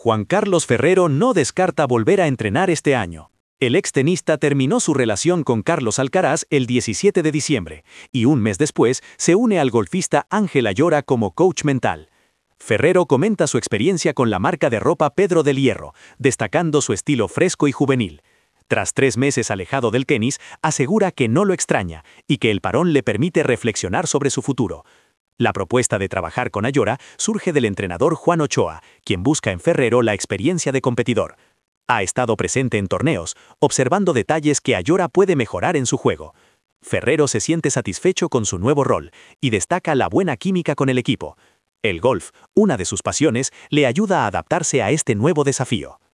Juan Carlos Ferrero no descarta volver a entrenar este año. El extenista terminó su relación con Carlos Alcaraz el 17 de diciembre y un mes después se une al golfista Ángel Ayora como coach mental. Ferrero comenta su experiencia con la marca de ropa Pedro del Hierro, destacando su estilo fresco y juvenil. Tras 3 meses alejado del tenis, asegura que no lo extraña y que el parón le permite reflexionar sobre su futuro. La propuesta de trabajar con Ayora surge del entrenador Juan Ochoa, quien busca en Ferrero la experiencia de competidor. Ha estado presente en torneos, observando detalles que Ayora puede mejorar en su juego. Ferrero se siente satisfecho con su nuevo rol y destaca la buena química con el equipo. El golf, una de sus pasiones, le ayuda a adaptarse a este nuevo desafío.